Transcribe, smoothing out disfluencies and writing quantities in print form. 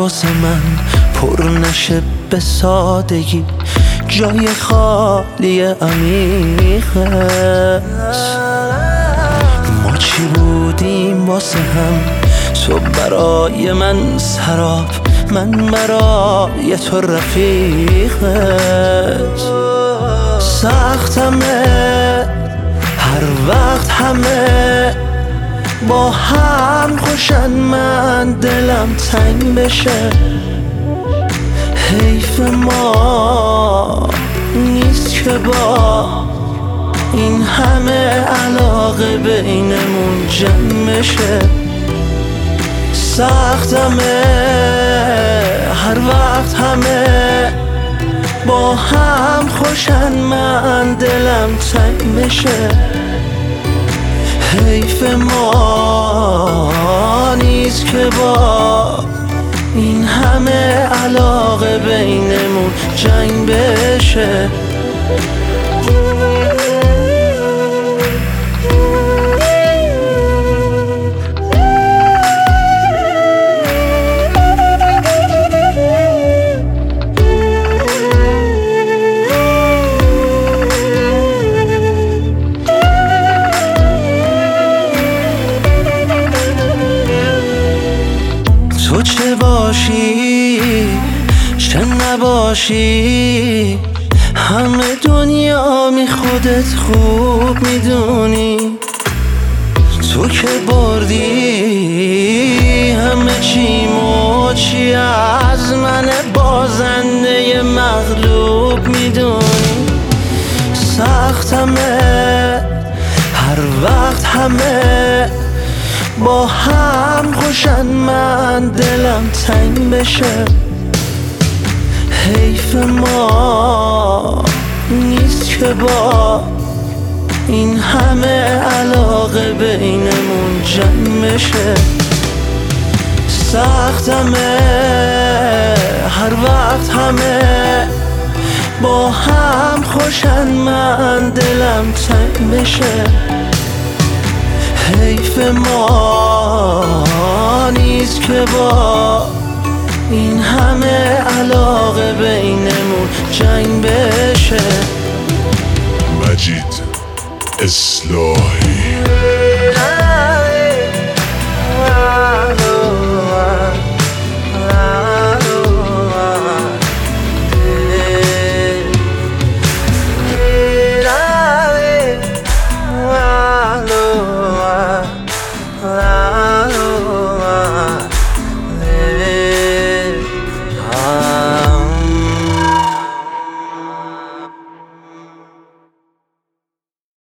واسه من پر نشه به سادگی، جای خالی عمیق است. ما چی بودیم واسه هم، تو برای من سراب، من برای تو رفیقت. سختمه هر وقت همه با هم خوشن، من دلم تنگ بشه. حیف ما نیست که با این همه علاقه بینمون جمع بشه. سختمه هر وقت همه با هم خوشن، من دلم تنگ بشه. حیف ما نیست که با این همه علاقه بینمون جنگ بشه. تو چه باشی چه نباشی، همه دنیا خودت خوب میدونی. تو که بردی همه چی موچی، از من بازنده مغلوب میدونی. سختمه هر وقت همه با هم خوشن، من دلم تنگ بشه. حیف ما نیست که با این همه علاقه بینمون جمع بشه. سختمه هر وقت همه با هم خوشن، من دلم تنگ بشه. حیف ما نیست که با این همه علاقه بینمون جنگ بشه. مجید اصلاحی